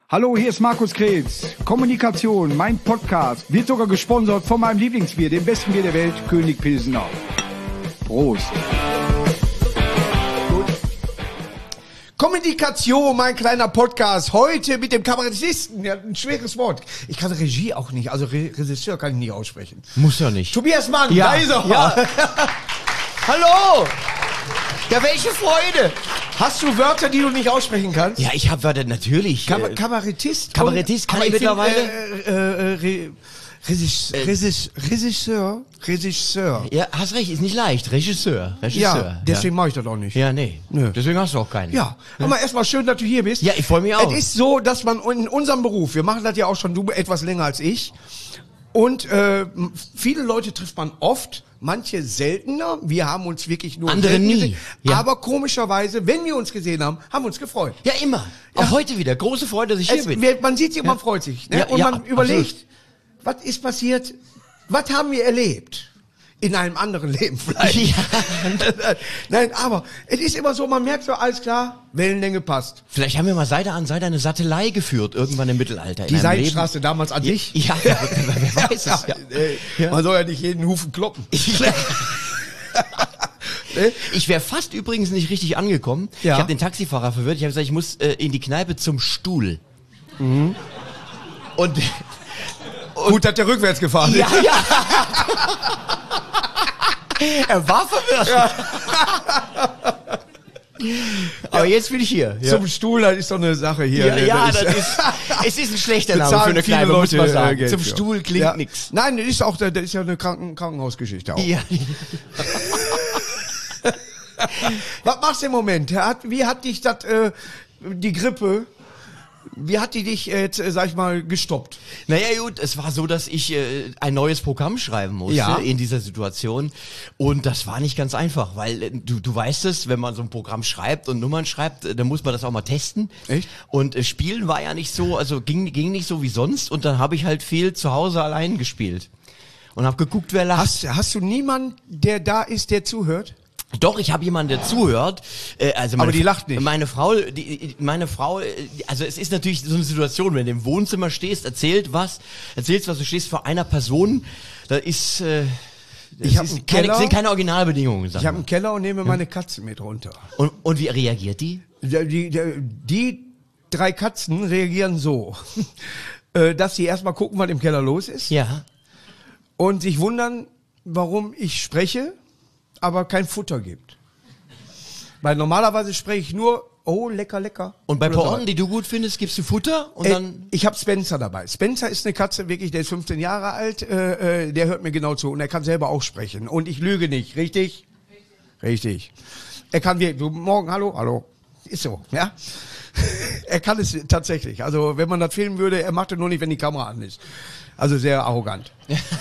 Hallo, hier ist Markus Kretz. Kommunikation, mein Podcast, wird sogar gesponsert von meinem Lieblingsbier, dem besten Bier der Welt, König Pilsener. Prost. Gut. Kommunikation, mein kleiner Podcast, heute mit dem Kabarettisten, ja, ein schweres Wort. Ich kann Regie auch nicht, also Regisseur kann ich nicht aussprechen. Muss ja nicht. Tobias Mann, Ja. da ist er. Ja. Hallo! Ja, welche Freude! Hast du Wörter, die du nicht aussprechen kannst? Ja, ich habe Wörter natürlich. Kabarettist? Kabarettist kann Aber ich mittlerweile. Regisseur. Ja, hast recht, ist nicht leicht. Regisseur. Ja, deswegen mache ich das auch nicht. Ja, nee. Nö. Deswegen hast du auch keinen. Ja, aber erstmal schön, dass du hier bist. Ja, ich freue mich auch. Es ist so, dass man in unserem Beruf, wir machen das ja auch schon, du etwas länger als ich, und viele Leute trifft man oft, manche seltener. Wir haben uns wirklich nur Andere selten nie. gesehen. Ja. Aber komischerweise, wenn wir uns gesehen haben, haben wir uns gefreut. Ja, immer. Ja. Auch heute wieder. Große Freude, dass ich hier bin. Man sieht sich und man freut sich. Ne? Ja, und ja, man überlegt, absolut. was ist passiert? Was haben wir erlebt? In einem anderen Leben vielleicht. Ja. Nein, aber es ist immer so, man merkt so, alles klar, Wellenlänge passt. Vielleicht haben wir mal Seite an Seite eine Sattelei geführt, irgendwann im Mittelalter. Die Seidenstraße damals an dich. Ja, wer weiß es. Ja. Man soll ja nicht jeden Hufen kloppen. Ich wäre fast übrigens nicht richtig angekommen. Ja. Ich habe den Taxifahrer verwirrt. Ich habe gesagt, ich muss in die Kneipe zum Stuhl. Mhm. Und Gut, dass der rückwärts gefahren ist. ja. Er war verwirrt. Aber jetzt bin ich hier. Ja. Zum Stuhl, das ist doch eine Sache hier. Es ist ein schlechter Name bezahlen für eine viele Kneipe, muss man Leute, sagen. Geld Zum für. Stuhl klingt Ja. nix. Nein, das ist ja eine Krankenhausgeschichte auch. Ja. Was machst du im Moment? Wie hat dich das, die Grippe, wie hat die dich jetzt, sag ich mal, gestoppt? Naja gut, es war so, dass ich ein neues Programm schreiben musste Ja. in dieser Situation und das war nicht ganz einfach, weil du weißt es, wenn man so ein Programm schreibt und Nummern schreibt, dann muss man das auch mal testen. Echt? Und Spielen war ja nicht so, also ging nicht so wie sonst und dann habe ich halt viel zu Hause allein gespielt und habe geguckt, wer lacht. Hast du niemanden, der da ist, der zuhört? Doch, ich habe jemanden, der zuhört. Also Aber die lacht nicht. Meine Frau, also es ist natürlich so eine Situation, wenn du im Wohnzimmer stehst, erzählst was, du stehst vor einer Person, da ist, Ich hab einen Keller. sind keine Originalbedingungen. Sag Ich habe mal. einen Keller und nehme meine Katze mit runter. Und wie reagiert die? Die 3 Katzen reagieren so, dass sie erstmal gucken, was im Keller los ist Ja. und sich wundern, warum ich spreche, aber kein Futter gibt. Weil normalerweise spreche ich nur, oh, lecker, lecker. Und bei Oder so. Porten, die du gut findest, gibst du Futter und dann. Ich habe Spencer dabei. Spencer ist eine Katze, wirklich, der ist 15 Jahre alt, der hört mir genau zu und er kann selber auch sprechen. Und ich lüge nicht, richtig? Richtig. Er kann wirklich, du, morgen, hallo. Ist so, ja? Er kann es tatsächlich. Also, wenn man das filmen würde, er macht es nur nicht, wenn die Kamera an ist. Also sehr arrogant.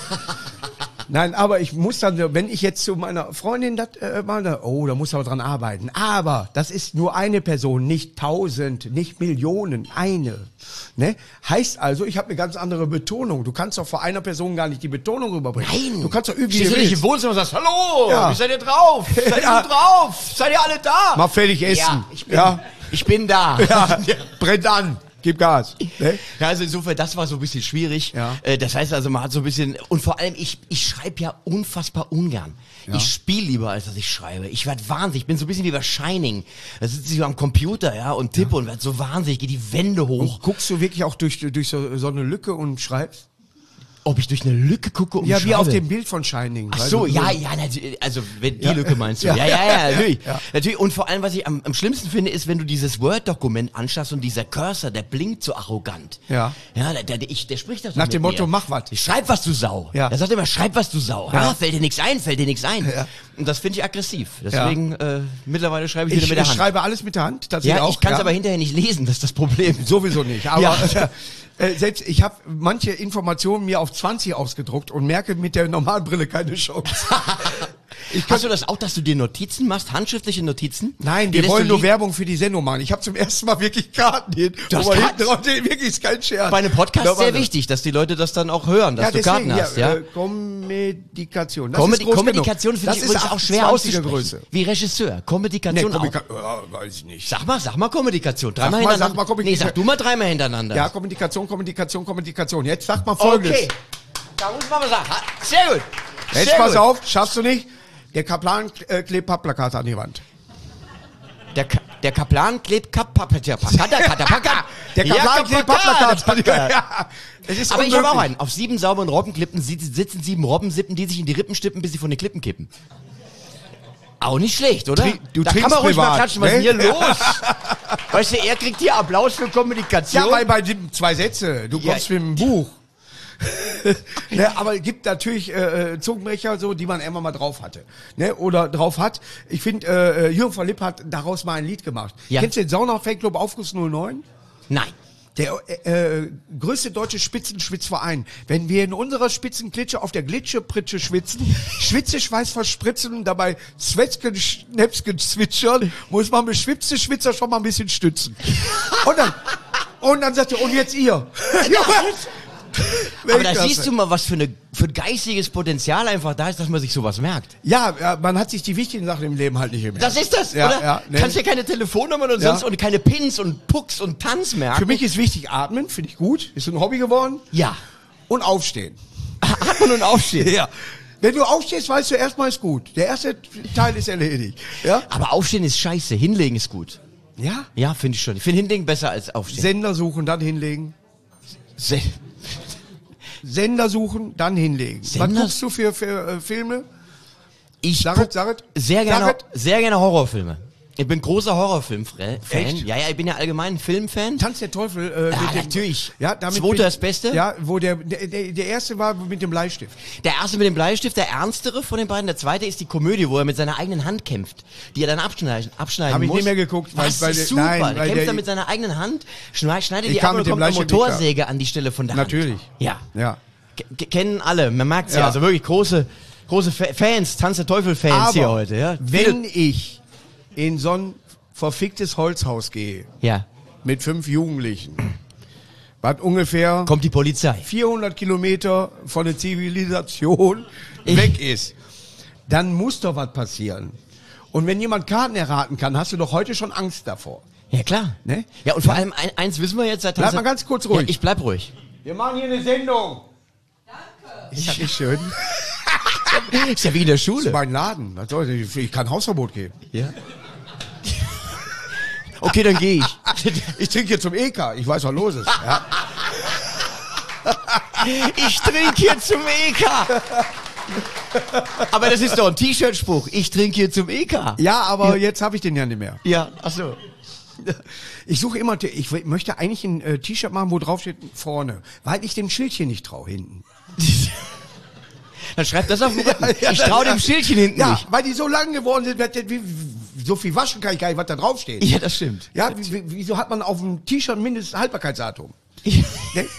Nein, aber ich muss dann, wenn ich jetzt zu meiner Freundin das mache, da muss er dran arbeiten. Aber das ist nur eine Person, nicht 1000, nicht Millionen, eine. Ne? Heißt also, ich habe eine ganz andere Betonung. Du kannst doch vor einer Person gar nicht die Betonung rüberbringen. Nein. Du kannst doch üben, wie Stehst du du nicht willst. im Wohnzimmer und sagst, hallo, Ja. wie seid ihr drauf? Seid ihr Ja. so drauf? Seid ihr alle da? Mal fertig essen. Ja, ich bin da. Ja, brennt an. Gib Gas. Ne? Ja, also insofern, das war so ein bisschen schwierig. Ja. Das heißt also, man hat so ein bisschen, und vor allem, ich schreibe ja unfassbar ungern. Ja. Ich spiele lieber, als dass ich schreibe. Ich werde wahnsinnig, ich bin so ein bisschen wie bei Shining. Da sitze ich so am Computer, ja, und tippe und werde so wahnsinnig, gehe die Wände hoch. Guckst du wirklich auch durch so eine Lücke und schreibst? Ob ich durch eine Lücke gucke und Ja, schreibe. wie auf dem Bild von Shining. Ach weißt so, du? ja, natürlich, also wenn die Ja. Lücke meinst du. Ja. Ja, natürlich. Ja. Natürlich. Und vor allem, was ich am schlimmsten finde, ist, wenn du dieses Word-Dokument anschaust und dieser Cursor, der blinkt so arrogant. Ja. Ja, der spricht doch so Nach mit dem Motto, mir. mach was. Schreib was, du Sau. Ja. Er sagt immer, schreib was, du Sau. Ja. Ja. Fällt dir nichts ein, fällt dir nichts ein. Ja. Und das finde ich aggressiv. Deswegen, mittlerweile schreibe ich wieder Ich mit der Hand. schreibe alles mit der Hand. Das geht Ja, auch, ich kann es ja. aber hinterher nicht lesen, das ist das Problem. Sowieso nicht. Aber Ja. selbst ich habe manche Informationen mir auf 20 ausgedruckt und merke mit der Normalbrille keine Chance. Hast du das auch, dass du dir Notizen machst, handschriftliche Notizen? Nein, Die wir lässt wollen du nur liegen? Werbung für die Sendung machen. Ich habe zum ersten Mal wirklich Karten hin. Du hast wo man Karten? hinten drauf steht, wirklich ist kein Scherz. Bei einem Podcast sehr Warte. wichtig, dass die Leute das dann auch hören, dass du Karten hast, ja? Kommunikation. Das ist groß Kommunikation genug. finde ich Das übrigens ist auch schwer 28er auszusprechen. Größe. Wie Regisseur. Kommunikation auch. Weiß ich nicht. Sag mal Kommunikation. Dreimal Sag mal hintereinander. Kommunikation. Nee, sag du mal dreimal hintereinander. Ja, Kommunikation. Jetzt sag mal Folgendes. Okay. Da muss man mal sagen. Sehr gut. Jetzt Sehr pass gut. auf, schaffst du nicht. Der Kaplan klebt Pappplakate an die Wand. Der Kaplan klebt Der Kaplan Der Kaplan klebt Pappplakate an die Wand. Ja, es ist Aber ich habe auch unmöglich. einen. Auf 7 sauberen Robbenklippen sitzen 7 Robbensippen, die sich in die Rippen stippen, bis sie von den Klippen kippen. Auch nicht schlecht, oder? Du da trinkst kann man ruhig mal privat, klatschen. Was ist ne? denn hier los? Weißt du, er kriegt hier Applaus für Kommunikation. Ja, bei den 2 Sätze. Du kommst mit dem Buch. Ne, aber es gibt natürlich Zungenbrecher, so, die man immer mal drauf hatte. Ne, oder drauf hat. Ich finde, Jürgen von Lipp hat daraus mal ein Lied gemacht. Ja. Kennst du den Sauna-Fanclub Aufguss 09? Nein. Der größte deutsche Spitzenschwitzverein. Wenn wir in unserer Spitzenklitsche auf der Glitsche-Pritsche schwitzen, Schwitze-Schweiß verspritzen und dabei Zwetschgen, Schnäpsgen zwitschern, muss man mit Schwipse-Schwitzer schon mal ein bisschen stützen. Und dann sagt er, und jetzt ihr. Aber da siehst du mal, was für ein geistiges Potenzial einfach da ist, dass man sich sowas merkt. Ja, man hat sich die wichtigen Sachen im Leben halt nicht gemerkt. Das ist das, Ja, oder? ja, ne. Kannst dir keine Telefonnummern und Ja. sonst und keine Pins und Pucks und Tanz merken. Für mich ist wichtig atmen, finde ich gut. Ist ein Hobby geworden. Ja. Und aufstehen. Hat man nun aufstehen. Ja. Wenn du aufstehst, weißt du, erstmal ist gut. Der erste Teil ist erledigt. Ja? Aber aufstehen ist scheiße, hinlegen ist gut. Ja? Ja, finde ich schon. Ich finde hinlegen besser als aufstehen. Sender suchen, dann hinlegen. Sender suchen, dann hinlegen. Sender- Was guckst du für Filme? Ich Sag guck es, sag es. sehr gerne, Sag sehr gerne Horrorfilme. Ich bin großer Horrorfilm-Fan. Echt? Ja, ich bin ja allgemein ein Filmfan. Tanz der Teufel. Ja, mit dem, natürlich. Ja, damit Zweiter bin- das Beste. Ja, wo der erste war mit dem Bleistift. Der erste mit dem Bleistift, der ernstere von den beiden. Der zweite ist die Komödie, wo er mit seiner eigenen Hand kämpft, die er dann abschneiden Hab ich muss. nicht mehr geguckt, weil- Was? weil Ist der- super. nein, der weil kämpft der- dann mit seiner eigenen Hand, schneidet Ich die kam ab und mit dem kommt eine Bleistift nicht klar. Motorsäge an die Stelle von der Hand. Natürlich. Ja. Ja. Kennen alle, man merkt's ja. Ja. Also wirklich große Fans, Tanz der Teufel-Fans hier heute. Ja. wenn ich in so ein verficktes Holzhaus gehe, Ja. mit 5 Jugendlichen, was ungefähr Kommt die Polizei. 400 Kilometer von der Zivilisation weg ist, dann muss doch was passieren. Und wenn jemand Karten erraten kann, hast du doch heute schon Angst davor. Ja, klar. Ne? Ja, und vor allem eins wissen wir jetzt seit Bleib mal ganz kurz ruhig. Ja, ich bleib ruhig. Wir machen hier eine Sendung. Danke. Ist schön. Ist ja wie in der Das ist Schule. mein Laden. Was soll ich kann Hausverbot geben. Ja. Okay, dann gehe ich. Ich trinke hier zum EK. Ich weiß, was los ist. Ja. Ich trinke hier zum EK. Aber das ist doch ein T-Shirt-Spruch. Ich trinke hier zum EK. Ja, aber jetzt habe ich den ja nicht mehr. Ja, ach so. Ich suche immer, ich möchte eigentlich ein T-Shirt machen, wo drauf steht vorne, weil ich dem Schildchen nicht traue hinten. Dann schreib das auf den Rücken. Ja, Ich traue dem Schildchen hinten Ja, nicht. weil die so lang geworden sind, so viel waschen kann ich gar nicht, was da drauf steht. Ja, das stimmt. Ja, wieso hat man auf dem T-Shirt mindestens Haltbarkeitsdatum? Ja. Ne?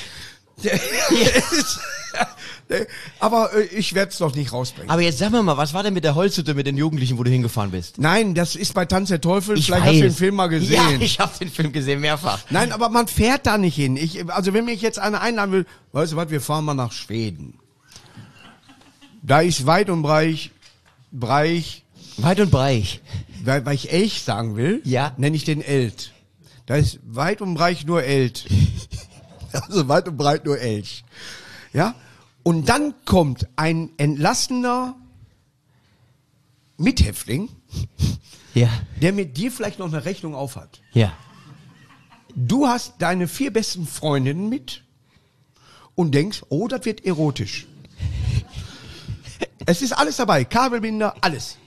Ne? Aber ich werde es doch nicht rausbringen. Aber jetzt sag mir mal, was war denn mit der Holzhütte mit den Jugendlichen, wo du hingefahren bist? Nein, das ist bei Tanz der Teufel. Ich Vielleicht weiß. hast du den Film mal gesehen. Ja, ich habe den Film gesehen, mehrfach. Nein, aber man fährt da nicht hin. Also wenn mich jetzt einer einladen will, weißt du was, wir fahren mal nach Schweden. Da ist weit und breit, Weit und breit. weil ich Elch sagen will, Ja. nenne ich den Elt. Da ist weit und breit nur Elt. Also weit und breit nur Elch. Ja? Und dann kommt ein entlassener Mithäftling, Ja. der mit dir vielleicht noch eine Rechnung aufhat. Ja. Du hast deine 4 besten Freundinnen mit und denkst, oh, das wird erotisch. Es ist alles dabei, Kabelbinder, alles.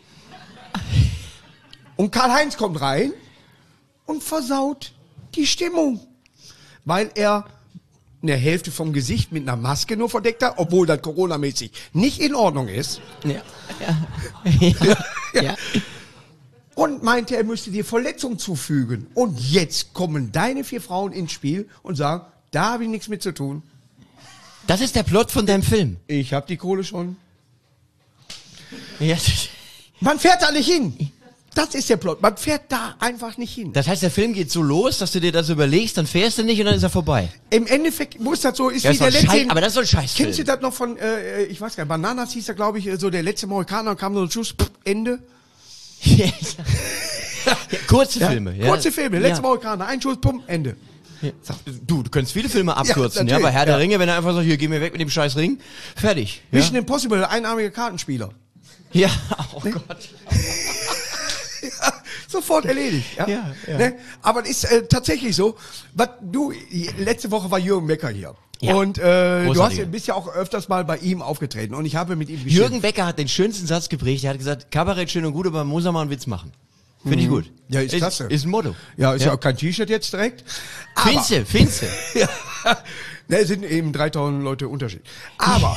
Und Karl-Heinz kommt rein und versaut die Stimmung, weil er eine Hälfte vom Gesicht mit einer Maske nur verdeckt hat, obwohl das Corona-mäßig nicht in Ordnung ist. Ja. Ja. Ja. Ja. Und meinte, er müsste dir Verletzung zufügen. Und jetzt kommen deine 4 Frauen ins Spiel und sagen, da habe ich nichts mit zu tun. Das ist der Plot von deinem Film. Ich habe die Kohle schon. Ja. Man fährt da nicht hin. Das ist der Plot. Man fährt da einfach nicht hin. Das heißt, der Film geht so los, dass du dir das überlegst, dann fährst du nicht und dann ist er vorbei. Im Endeffekt muss das so, ist Ja, wie der letzte. aber das ist so ein Scheißfilm. Kennst du das noch von, ich weiß gar nicht, Bananas hieß da, glaube ich, so der letzte Mohikaner, kam so ein Schuss, Ende. Ja, kurze Filme. Ja. Kurze Filme, letzte Ja. Mohikaner, ein Schuss, Ende. Ja. Du könntest viele Filme abkürzen, natürlich, bei Herr der ja. Ringe, wenn er einfach sagt, hier, geh mir weg mit dem scheiß Ring, fertig. Ja, Mission Impossible, einarmiger Kartenspieler. ja. Oh Gott. Ja, sofort erledigt. Ja? Ja, ja. Ne? Aber es ist tatsächlich so, letzte Woche war Jürgen Becker hier. Ja. Und bist ja auch öfters mal bei ihm aufgetreten und ich habe mit ihm geschimpft. Jürgen Becker hat den schönsten Satz geprägt, er hat gesagt, Kabarett schön und gut, aber man muss auch mal einen Witz machen. Finde ich gut. Ja, ist klasse. Ist ein Motto. Ja, ist ja auch kein T-Shirt jetzt direkt. Aber, Finze. ja, ne, sind eben 3000 Leute Unterschied. Aber,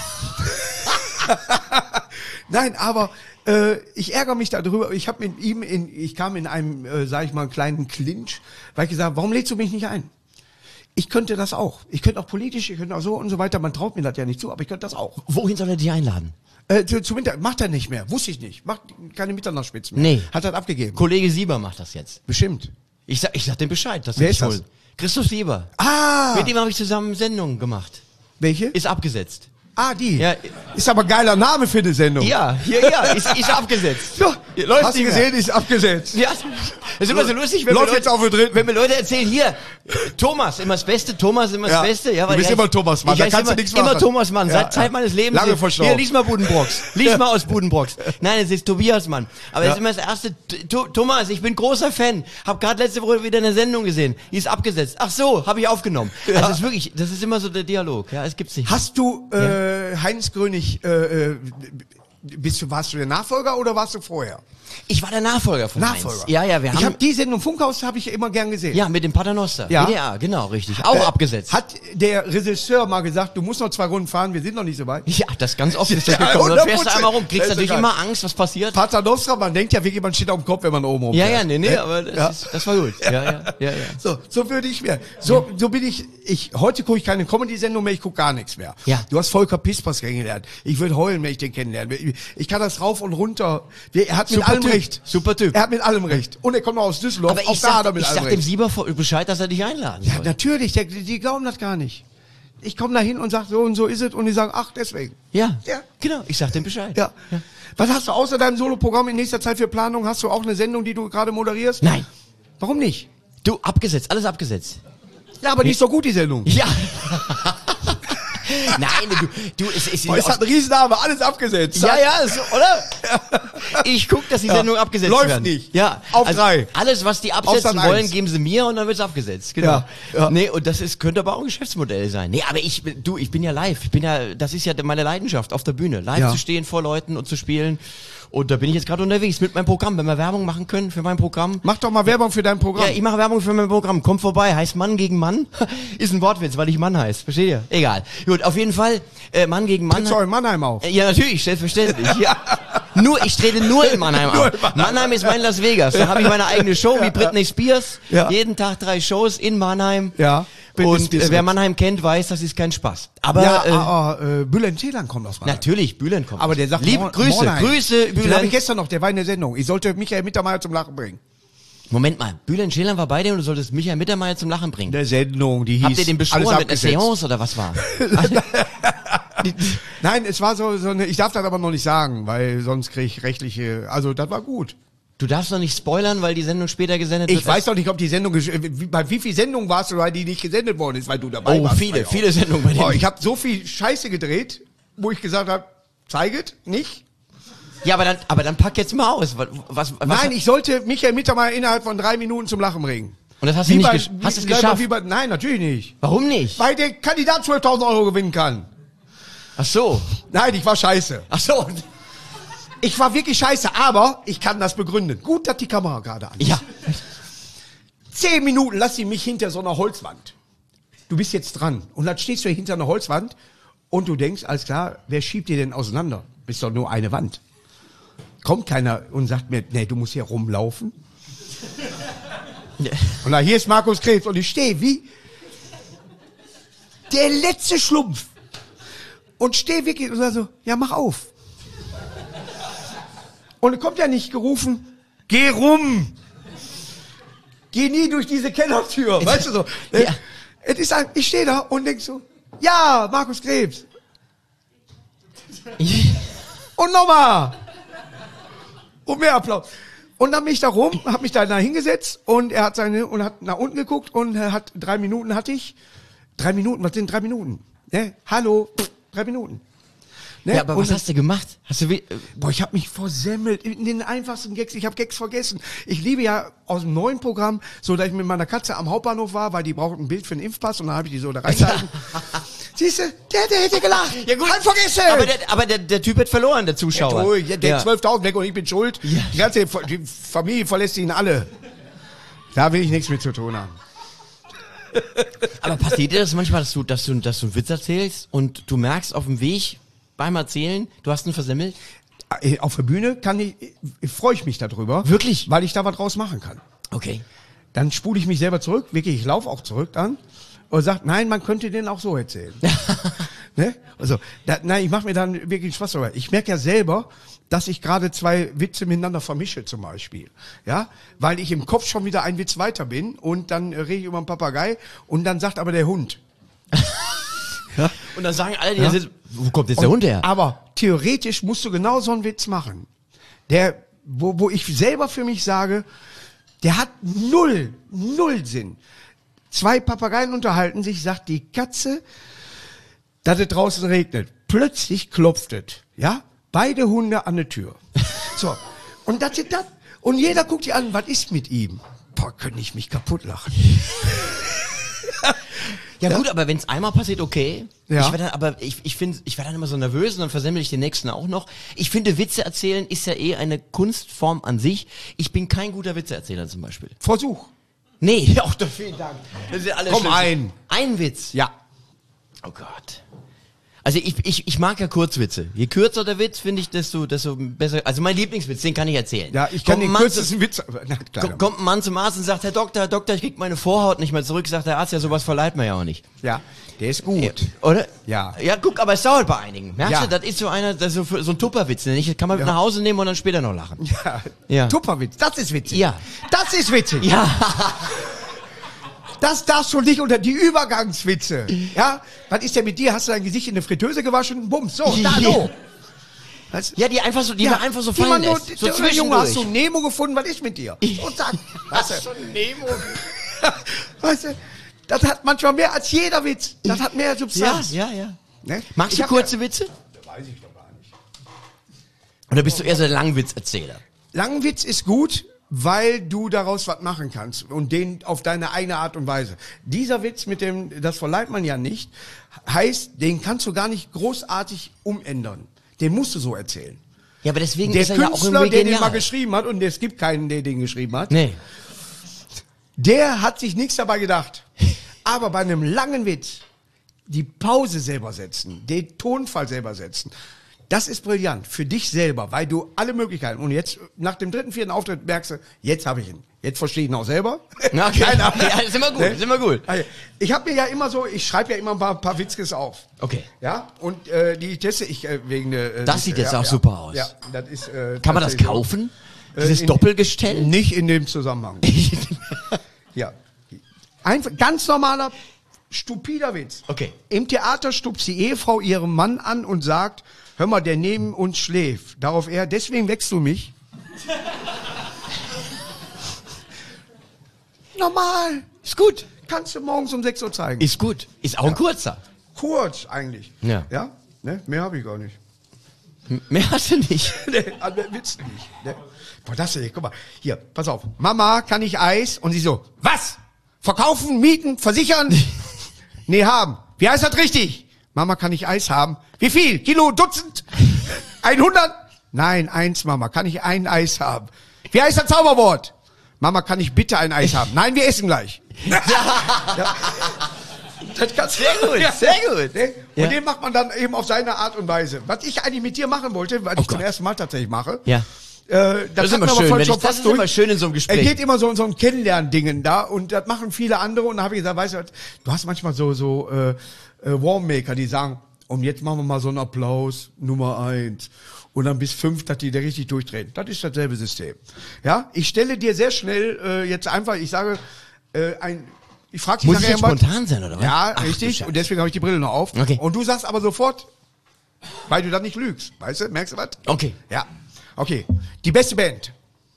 nein, aber ich ärgere mich darüber. Ich habe mit ihm ich kam in einem, sage ich mal, kleinen Clinch, weil ich gesagt habe, warum lädst du mich nicht ein? Ich könnte das auch. Ich könnte auch politisch, ich könnte auch so und so weiter. Man traut mir das ja nicht zu, aber ich könnte das auch. Wohin soll er dich einladen? Zum Mittag macht er nicht mehr. Wusste ich nicht. Macht keine Mitternachtsspitzen mehr. Nee. Hat er abgegeben. Kollege Sieber macht das jetzt. Bestimmt. Ich sag dem Bescheid, dass Wer er dich ist das? holt. Christoph Sieber. Ah! Mit dem habe ich zusammen Sendungen gemacht. Welche? Ist abgesetzt. Ah, die. Ja. Ist aber ein geiler Name für eine Sendung. Ja, ist abgesetzt. So, Läuft hast du nicht mehr. gesehen, ist abgesetzt. Ja, das ist immer so lustig, wenn Läuft jetzt auf den dritten. wenn mir Leute erzählen, hier, Thomas, immer das Beste, Thomas, immer Ja. das Beste. Ja, Du bist ich immer Thomas Mann, ich da heiß kannst du immer, nichts machen. Immer Thomas Mann, Ja, seit Zeit meines Lebens. Lange verstorben. Hier, lies mal Budenbrocks. Lies mal aus Budenbrocks. Nein, es ist Tobias Mann. Aber es ist immer das erste, Thomas, ich bin großer Fan. Hab gerade letzte Woche wieder eine Sendung gesehen. Die ist abgesetzt. Ach so, habe ich aufgenommen. Ja. Also es ist wirklich, das ist immer so der Dialog. Ja, es gibt's nicht. Hast du Heinz Grönig, warst du der Nachfolger oder warst du vorher? Ich war der Nachfolger von Nachfolger. Heinz. Ja, wir Ich haben, habe die Sendung Funkhaus habe ich immer gern gesehen. ja, mit dem Paternoster. Ja. WDR, genau, richtig. Auch abgesetzt. Hat der Regisseur mal gesagt, du musst noch 2 Runden fahren, wir sind noch nicht so weit? Ja, das ganz oft ist das Ja, gekommen. Dann fährst du 100%. einmal rum, kriegst Das ist natürlich egal. immer Angst, was passiert. Pater Nostra, man denkt ja wirklich, man steht auf dem Kopf, wenn man oben rum Ja, fährt. ja, nee, aber das war gut. Ja. So würde ich mehr. So bin ich heute gucke ich keine Comedy-Sendung mehr, ich gucke gar nichts mehr. Ja. Du hast Volker Pispers kennengelernt. Ich würde heulen, wenn ich den kennenlerne. Ich kann das rauf und runter. Er hat mit Super allem Typ. recht. Super Typ. Er hat mit allem recht. Und er kommt noch aus Düsseldorf. Aber Auch ich da hat er sag, mit ich allem sag dem recht. Sieber Bescheid, dass er dich einladen Ja, soll. natürlich. Die glauben das gar nicht. Ich komme da hin und sage, so und so ist es. Und die sagen, ach, deswegen. Ja, Ja. genau. Ich sag dem Bescheid. Ja. Was hast du außer deinem Soloprogramm in nächster Zeit für Planung? Hast du auch eine Sendung, die du gerade moderierst? Nein. Warum nicht? Du, abgesetzt, alles abgesetzt. Ja, aber die ist doch gut, die Sendung. Ja. Nein, du, es ist Oh, es hat einen Riesenname, alles abgesetzt. ja, oder? Ich guck, dass die Sendung abgesetzt Läuft werden. nicht. Ja. Auf 3. Alles, was die Auf absetzen Sat. wollen, 1. geben sie mir und dann wird's abgesetzt. Genau. Ja. Nee, und das könnte aber auch ein Geschäftsmodell sein. Nee, aber ich bin ja live. Das ist ja meine Leidenschaft auf der Bühne. Live Ja. zu stehen vor Leuten und zu spielen. Und da bin ich jetzt gerade unterwegs mit meinem Programm. Wenn wir Werbung machen können für mein Programm. Mach doch mal Werbung für dein Programm. Ja, ich mache Werbung für mein Programm. Kommt vorbei. Heißt Mann gegen Mann. Ist ein Wortwitz, weil ich Mann heiße. Versteht ihr? Egal. Gut, auf jeden Fall, Mann gegen Mann. Trittst du auch in Mannheim auf? Ja, natürlich, selbstverständlich. Ja. Ich trete nur in Mannheim Nur auf. in Mannheim. Mannheim ist mein Las Vegas. Da habe ich meine eigene Show, wie Britney Spears. Ja. Jeden Tag 3 Shows in Mannheim. Ja. Britney Und Spears wer mit. Mannheim kennt, weiß, das ist kein Spaß. Aber Ja, Bülent Ceylan kommt aus Mannheim. natürlich, Bülent kommt. Aber der sagt, Liebe Grüße, Mannheim. Grüße, Den habe ich Bülent. gestern noch, der war in der Sendung. Ich sollte Michael Mittermeier zum Lachen bringen. Moment mal, Bülent Ceylan war bei dir und du solltest Michael Mittermeier zum Lachen bringen. Der Sendung, die hieß Habt ihr den beschworen alles mit einer abgesetzt. Seance oder was war? Nein, es war so eine, ich darf das aber noch nicht sagen, weil sonst kriege ich rechtliche, also das war gut. Du darfst noch nicht spoilern, weil die Sendung später gesendet wird. Ich weiß doch nicht, ob die Sendung, bei wie viel Sendungen warst du, weil die nicht gesendet worden ist, weil du dabei Oh, warst. viele Sendungen bei Oh, denen. ich habe so viel Scheiße gedreht, wo ich gesagt habe, zeiget, nicht. Ja, aber dann pack jetzt mal aus. Was Nein, ich sollte Michael Mittermeier innerhalb von 3 Minuten zum Lachen bringen. Und das hast du Wie nicht bei- hast es wie- geschafft. wie bei- Nein, natürlich nicht. Warum nicht? Weil der Kandidat 12.000 Euro gewinnen kann. Ach so. Nein, ich war scheiße. Ach so. Ich war wirklich scheiße, aber ich kann das begründen. Gut, dass die Kamera gerade an ist. Ja. 10 Minuten lass sie mich hinter so einer Holzwand. Du bist jetzt dran. Und dann stehst du hinter einer Holzwand und du denkst, alles klar, wer schiebt dir denn auseinander? Bist doch nur eine Wand. Kommt keiner und sagt mir, nee, du musst hier rumlaufen. Und da hier ist Markus Krebs und ich stehe wie der letzte Schlumpf. Und stehe wirklich und sage so, ja, mach auf. Und kommt ja nicht gerufen, geh rum. Geh nie durch diese Kellertür, weißt du so. Ja. Es ist ich stehe da und denk so, ja, Markus Krebs. Und nochmal. Und mehr Applaus. Und dann bin ich da rum, hab mich da hingesetzt und er hat hat nach unten geguckt und er hat 3 Minuten hatte ich. 3 Minuten, was sind 3 Minuten? Ne? Hallo, 3 Minuten. Ne? Ja, aber was hast du gemacht? Hast du Boah, ich habe mich versemmelt in den einfachsten Gags. Ich habe Gags vergessen. Ich liebe ja aus dem neuen Programm, so dass ich mit meiner Katze am Hauptbahnhof war, weil die braucht ein Bild für den Impfpass und dann habe ich die so da reingehalten. Siehst du, der hätte gelacht. Ja gut, halt vergessen. Aber der Typ hat verloren, der Zuschauer. Der 12.000 weg und ich bin schuld. Ja. Die Familie verlässt ihn alle. Da will ich nichts mit zu tun haben. Aber passiert dir das manchmal, dass du einen Witz erzählst und du merkst auf dem Weg beim Erzählen, du hast ihn versemmelt? Auf der Bühne freue ich mich darüber. Wirklich? Weil ich da was draus machen kann. Okay. Dann spule ich mich selber zurück, wirklich, ich laufe auch zurück dann und sage, nein, man könnte den auch so erzählen. Ne? Also, nein, ich mache mir dann wirklich Spaß darüber. Ich merke ja selber, dass ich gerade 2 Witze miteinander vermische zum Beispiel. Ja, weil ich im Kopf schon wieder einen Witz weiter bin und dann rede ich über einen Papagei und dann sagt aber der Hund. Ja? Und dann sagen alle, die da sitzen, wo kommt jetzt der Hund her? Aber theoretisch musst du genau so einen Witz machen. Wo ich selber für mich sage, der hat null Sinn. 2 Papageien unterhalten sich, sagt die Katze, dass es draußen regnet. Plötzlich klopft es, ja? Beide Hunde an der Tür. So. Und das ist das. Und jeder guckt die an, was ist mit ihm? Boah, könnte ich mich kaputt lachen. Ja gut, aber wenn es einmal passiert, okay. Ja. Ich werde dann immer so nervös und dann versemmel ich den nächsten auch noch. Ich finde, Witze erzählen ist ja eine Kunstform an sich. Ich bin kein guter Witzeerzähler zum Beispiel. Versuch. Nee, auch doch vielen Dank. Das ist ja alles Komm, Schlimmste. Ein Witz. Ja. Oh Gott. Also ich mag ja Kurzwitze. Je kürzer der Witz, finde ich, desto besser. Also mein Lieblingswitz, den kann ich erzählen. Ja, ich kann den kürzesten Witz. Kommt ein Mann zum Arzt und sagt, Herr Doktor, ich krieg meine Vorhaut nicht mehr zurück. Sagt der Arzt, ja, sowas verleiht man ja auch nicht. Ja, der ist gut. Oder? Ja. Ja, guck, aber es dauert bei einigen. Merkst Ja. du, das ist so ein Tupperwitz. Den kann man mit nach Hause nehmen und dann später noch lachen. Ja. Tupperwitz, das ist witzig. Ja. Das ist witzig. Ja. Das darfst du nicht unter die Übergangswitze. Ja? Was ist denn mit dir? Hast du dein Gesicht in eine Fritteuse gewaschen? Bums, so, da, so. Was? Ja, die man einfach so fallen nur, lässt. So Junge, hast du zwischendurch. Nemo gefunden? Was ist mit dir? Und zack. Weißt du? Nemo. Weißt du? Das hat manchmal mehr als jeder Witz. Das hat mehr Ja, Substanz. ja. Ne? Magst du kurze Witze? Weiß ich doch gar nicht. Oder bist du eher so ein Langwitzerzähler? Langwitz ist gut, weil du daraus was machen kannst und den auf deine eigene Art und Weise. Dieser Witz mit dem, das verleiht man ja nicht, heißt, den kannst du gar nicht großartig umändern. Den musst du so erzählen. Ja, aber deswegen Der ist er ja auch Künstler, irgendwie der den mal genial. geschrieben hat, und es gibt keinen, der den geschrieben hat, Nee. der hat sich nichts dabei gedacht. Aber bei einem langen Witz die Pause selber setzen, den Tonfall selber setzen, das ist brillant für dich selber, weil du alle Möglichkeiten, und jetzt nach dem 3., 4. Auftritt merkst du, jetzt habe ich ihn. Jetzt verstehe ich ihn auch selber. Na, okay. Keine Ahnung. Ja, ist immer gut, ist immer gut. Also, ich habe mir ja immer so, ich schreibe ja immer ein paar Witzkes auf. Okay. Ja, und die teste ich wegen der... Das sieht jetzt auch super aus. Ja, das ist... Kann man das tatsächlich so. kaufen? Dieses in- Doppelgestell? Nicht in dem Zusammenhang. Ja. Einfach ganz normaler, stupider Witz. Okay. Im Theater stupst die Ehefrau ihren Mann an und sagt, hör mal, der neben uns schläft. Darauf er, deswegen wächst du mich. Normal. Ist gut. Kannst du morgens um 6 Uhr zeigen. Ist gut. Ist auch ein kurzer. Kurz eigentlich. Ja. Ja? Ne? Mehr habe ich gar nicht. Mehr hast du nicht. Nee, an Witz nicht. Ne? Boah, das ist, guck mal. Hier, pass auf. Mama, kann ich Eis? Und sie so, was? Verkaufen, mieten, versichern? Nee, haben. Wie heißt das richtig? Mama, kann ich Eis haben? Wie viel? Kilo, Dutzend? 100? Nein, 1, Mama. Kann ich ein Eis haben? Wie heißt das Zauberwort? Mama, kann ich bitte ein Eis haben? Nein, wir essen gleich. Ja. Das kannst du- Sehr gut, Ja. sehr gut. Ne? Ja. Und den macht man dann eben auf seine Art und Weise. Was ich eigentlich mit dir machen wollte, was ich zum Gott. ersten Mal tatsächlich mache, Ja. das Das ist hatten immer wir aber schön. vorhin Das schon ist fast immer durch. schön in so einem Er Gespräch. geht immer so in so ein Kennenlerndingen da und das machen viele andere und da habe ich gesagt, weißt du, du hast manchmal so Warmmaker, die sagen, und jetzt machen wir mal so einen Applaus, Nummer 1. und dann bis 5, dass die da richtig durchdrehen. Das ist dasselbe System. Ja, ich stelle dir sehr schnell jetzt einfach, ich sage, ich frage dich Muss ich nachher jetzt mal. spontan sein, oder was? Ja, Ach, du richtig. Scheiße. Und deswegen habe ich die Brille noch auf. Okay. Und du sagst aber sofort, weil du dann nicht lügst. Weißt du? Merkst du was? Okay. Ja. Okay. Die beste Band.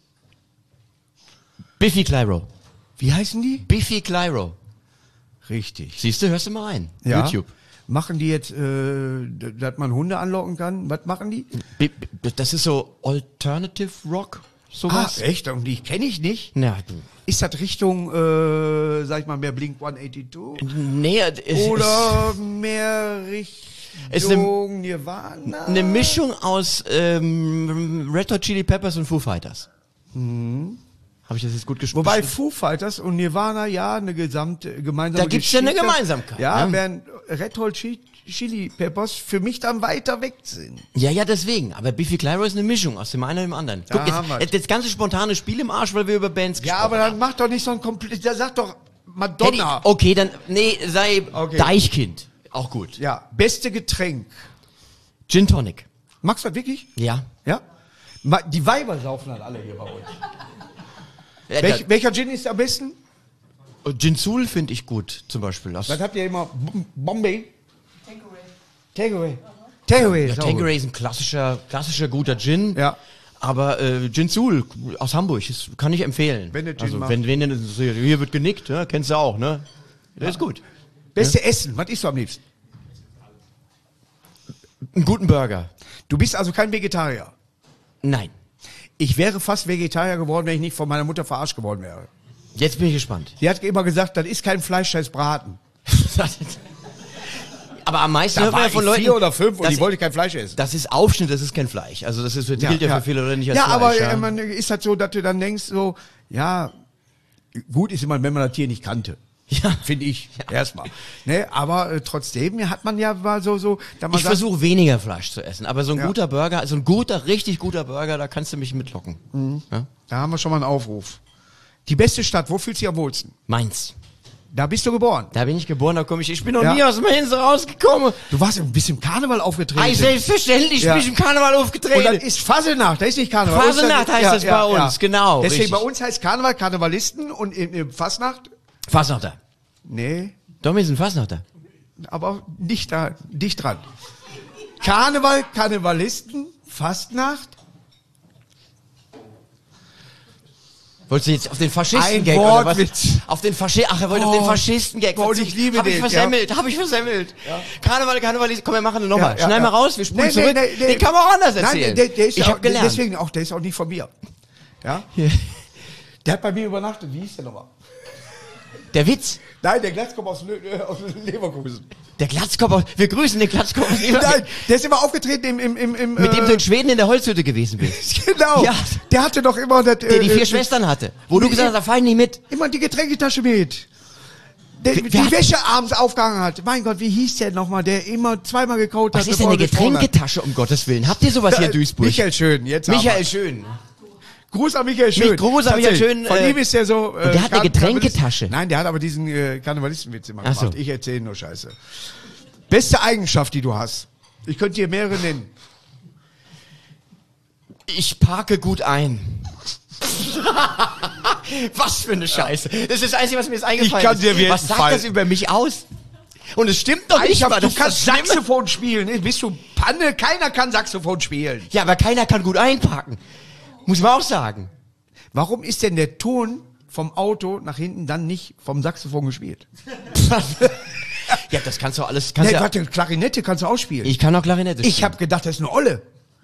Biffy Clyro. Wie heißen die? Biffy Clyro. Richtig. Siehst du, hörst du mal rein. Ja. YouTube. Machen die jetzt, dass man Hunde anlocken kann? Was machen die? Das ist so Alternative Rock, sowas. Echt? Und die kenne ich nicht. Na, du. Ist das Richtung, sag ich mal, mehr Blink 182? Nee, Oder mehr ist Richtung Nirvana? eine Mischung aus Red Hot Chili Peppers und Foo Fighters. Habe ich das jetzt gut gesprochen? Wobei Foo Fighters und Nirvana ja eine gemeinsame Da gibt's ja eine Geschichte- Gemeinsamkeit, Ja, ne? während Red Hot Chili Peppers für mich dann weiter weg sind. Ja, deswegen. Aber Biffy Clyro ist eine Mischung aus dem einen und dem anderen. Da Guck, haben wir's. jetzt das ganze spontane Spiel im Arsch, weil wir über Bands Ja, gesprochen aber dann haben. mach doch nicht so ein komplett, da sag doch Hätte Madonna. ich- Okay, dann, nee, sei Okay. Deichkind. Auch gut. Ja, beste Getränk. Gin Tonic. Magst du das wirklich? Ja. Ja? Die Weiber saufen halt alle hier bei uns. Äh, Welcher Gin ist am besten? Gin Sul finde ich gut, zum Beispiel. Das Was habt ihr immer? Bombay? Takeaway. Takeaway. ist auch gut. Tanqueray ist ein klassischer guter Gin. Ja. Aber Gin Sul aus Hamburg, das kann ich empfehlen. Wenn der Gin also, macht. wenn hier wird genickt, ja, kennst du auch, ne? Das ist gut. Beste Essen, was isst du am liebsten? Einen guten Burger. Du bist also kein Vegetarier. Nein. Ich wäre fast Vegetarier geworden, wenn ich nicht von meiner Mutter verarscht geworden wäre. Jetzt bin ich gespannt. Die hat immer gesagt, das ist kein Fleisch, das ist Braten. Aber am meisten Da hört man war ja von ich Leuten, 4 oder 5 und das, ich wollte kein Fleisch essen. das ist Aufschnitt, das ist kein Fleisch. Also das ist, gilt ja für viele Leute nicht als ja, Fleisch. aber ja. man ist halt so, dass du dann denkst, so, ja, gut ist immer, wenn man das Tier nicht kannte. Ja. Finde ich, erstmal. Ne, aber trotzdem hat man ja mal so, da man Ich versuche weniger Fleisch zu essen, aber so ein Ja. guter Burger, also ein richtig guter Burger, da kannst du mich mitlocken. Ja? da haben wir schon mal einen Aufruf. Die beste Stadt, wo fühlst du dich am wohlsten? Mainz. Da bist du geboren. Da bin ich geboren, da komme ich bin noch Ja. nie aus Mainz rausgekommen. Du warst ein bisschen im Karneval aufgetreten. Ei, selbstverständlich Ja. bin ich im Karneval Und aufgetreten. dann ist Fasenacht, das ist nicht Karneval. Bei uns Fasenacht heißt das bei uns, genau, Deswegen richtig. bei uns heißt Karneval Karnevalisten und in Fasnacht, Fasnachter. nee, Doch, wir sind Fasnachter. aber nicht da, dicht dran. Karneval, Karnevalisten, Fastnacht. Wolltest du jetzt auf den Faschisten Ein Gag oder was? Wortwitz. Auf den er wollte auf den Faschisten Gag. Boah, und ich liebe hab den, ich versemmelt, hab ich versemmelt. Karneval, komm, wir machen nochmal. Schneid mal raus, wir spulen zurück. Den kann man auch anders erzählen. Nein, der ist ich auch, hab gelernt. Deswegen auch, der ist auch nicht von mir. Ja? Der hat bei mir übernachtet. Wie hieß der nochmal? Der Witz. Nein, der Glatzkopf aus Leverkusen. Der Glatzkopf, wir grüßen den Glatzkopf. aus Leverkusen. Nein, der ist immer aufgetreten im Mit dem du in Schweden in der Holzhütte gewesen bist. Genau. Ja. Der hatte doch immer das, Der die 4 Schwestern hatte. Wo du gesagt hast, da fahr ich nicht mit. immer die Getränketasche mit. Der, Wer die hat- Wäsche abends aufgehangen hat. Mein Gott, wie hieß der nochmal, der immer zweimal gekaut hat? Was ist denn bevor eine er gesprochen hat? Getränketasche, um Gottes Willen? Habt ihr sowas hier in Duisburg? Michael Schön, jetzt haben Michael wir's. Schön. Gruß an Michael Schön. Gruß an Michael Tatsächlich. Schön, Von ihm ist der so. der hat eine Getränketasche. Nein, der hat aber diesen Karnevalistenwitz immer Ach so. gemacht. Ich erzähle nur Scheiße. Beste Eigenschaft, die du hast. Ich könnte dir mehrere nennen. Ich parke gut ein. Was für eine Scheiße. Das ist das Einzige, was mir jetzt eingefallen Ich kann ist. dir jeden Was sagt Fall- das über mich aus? Und es stimmt doch nicht mal. Du das ist kannst das Schlimme. Saxophon spielen. Bist du Panne? Keiner kann Saxophon spielen. Ja, aber keiner kann gut einparken. Muss man auch sagen. Warum ist denn der Ton vom Auto nach hinten dann nicht vom Saxophon gespielt? Ja, das kannst du alles. Nee, Ja, warte, Klarinette kannst du auch spielen. ich kann auch Klarinette spielen. Ich habe gedacht, das ist eine Olle.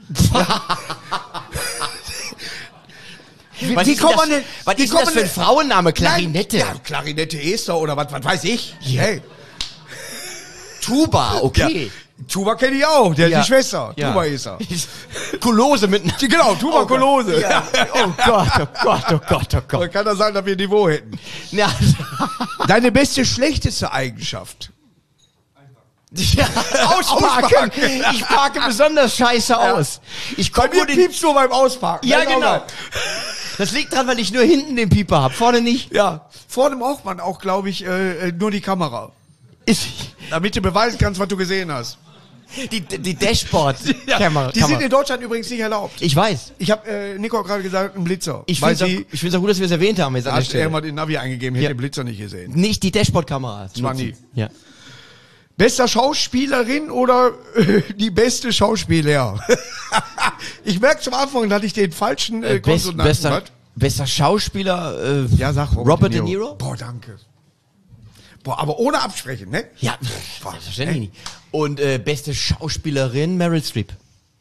Was wie ist kommt denn man das, denn- was wie ist denn kommt das für ein man Frauenname? Klarinette. Nein, ja, Klarinette Esther oder was weiß ich. Ja. Hey, Tuba, okay. Tuba kenne ich auch, der Ja. ist die Schwester. Ja. Tuba ist er. Kulose mit. Genau, Tuberkulose. Ja. Oh Gott, oh Gott, oh Gott, oh Gott. Man kann das sagen, dass wir Niveau hätten. Ja. Deine beste, schlechteste Eigenschaft? Ja, ausparken. Ich parke besonders scheiße aus. Ich Bei komme mir nur den. piepst du beim Ausparken. Ja, Das ist auch genau. geil. Das liegt dran, weil ich nur hinten den Pieper hab, vorne nicht. Ja, vorne braucht man auch, glaube ich, nur die Kamera. Ist, Damit du beweisen kannst, was du gesehen hast. Die Dashboard-Kamera. Die sind in Deutschland übrigens nicht erlaubt. Ich weiß. Ich habe Nico gerade gesagt, ein Blitzer. Ich Weil finde es auch gut, dass wir es erwähnt haben jetzt an der hat Stelle. irgendwann den Navi eingegeben, hätte den Blitzer nicht gesehen. Nicht die Dashboard-Kamera. war nie. Ja. Bester Schauspielerin oder die beste Schauspieler? Ich merke zum Anfang, dass ich den falschen Konsonanten hatte. Bester Schauspieler, Ja, sag Robert De Niro? Boah, danke. Boah, aber ohne Absprechen, ne? Ja, selbstverständlich nicht. Und beste Schauspielerin Meryl Streep.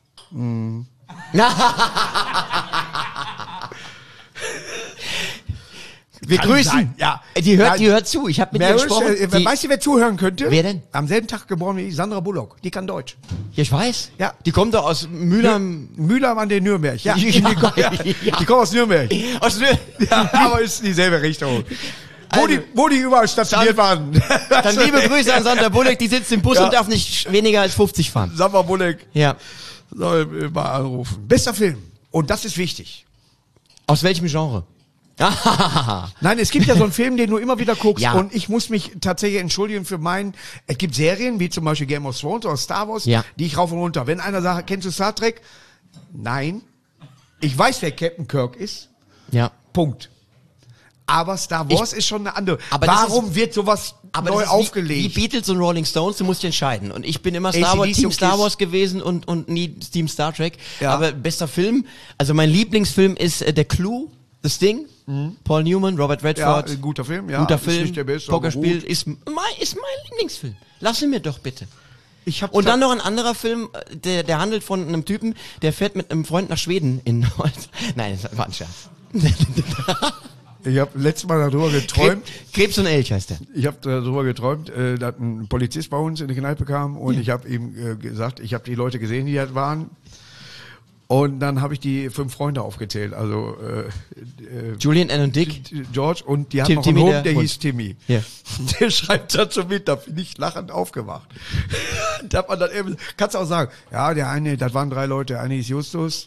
Wir Kann grüßen. sein, ja. Die hört zu. Ich habe mit ihr gesprochen. Weißt du, wer zuhören könnte? Wer denn? Am selben Tag geboren wie ich, Sandra Bullock. Die kann Deutsch. Ja, ich weiß. Ja. Die kommt doch aus Mülheim. Mühlheim an der Nürnberg. Ja, Ja, die kommt aus Nürnberg. Aus Nürnberg. Ja, aber ist dieselbe Richtung. Also, wo die überall stationiert waren. Dann liebe Grüße an Sandra Bullock, die sitzt im Bus Ja. und darf nicht weniger als 50 fahren. Sandra Bullock Ja. soll mal anrufen. Bester Film. Und das ist wichtig. Aus welchem Genre? Nein, es gibt ja so einen Film, den du immer wieder guckst. Ja. Und ich muss mich tatsächlich entschuldigen für meinen. Es gibt Serien, wie zum Beispiel Game of Thrones oder Star Wars, Ja. die ich rauf und runter. Wenn einer sagt, kennst du Star Trek? Nein. Ich weiß, wer Captain Kirk ist. Ja. Punkt. Aber Star Wars ist schon eine andere. Aber das Warum wird sowas Aber neu das ist aufgelegt? Wie Beatles und Rolling Stones, du musst dich entscheiden. Und ich bin immer Team AC/DC Star und Wars gewesen und nie Team Star Trek. Ja. Aber bester Film, also mein Lieblingsfilm ist der Clue, The Sting, Paul Newman, Robert Ja, Redford. ein guter Film, ja. Guter Ist Film, nicht der beste, aber Pokerspiel gut. ist mein Lieblingsfilm. Lass ihn mir doch bitte. Ich hab Und dann noch ein anderer Film, der handelt von einem Typen, der fährt mit einem Freund nach Schweden in Nein, das war ein Scherz. Ich habe letztes Mal darüber geträumt. Krebs und Elch heißt der. Ich habe darüber geträumt, dass ein Polizist bei uns in die Kneipe kam und ich habe ihm gesagt, ich habe die Leute gesehen, die da waren. Und dann habe ich die 5 Freunde aufgezählt. Also Julian, Ann und Dick. George und die hatten noch Timmy, einen der Hund, der Hund. hieß Timmy. Ja. Der schreibt dazu mit, da bin ich lachend aufgewacht. Da hat man dann eben, kannst du auch sagen, ja, der eine, das waren 3 Leute, der eine hieß Justus.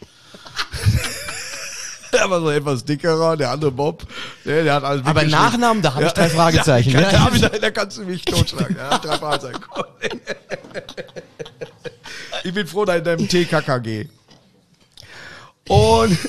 Der war so etwas dickerer, der andere Bob. Der hat alles Aber mitgeschrieben. Nachnamen, da habe ich 3 Fragezeichen. Ja, Ja, da kannst du mich totschlagen. Ja, 3 Fragezeichen. Ich bin froh, dass ich in deinem TKKG. Und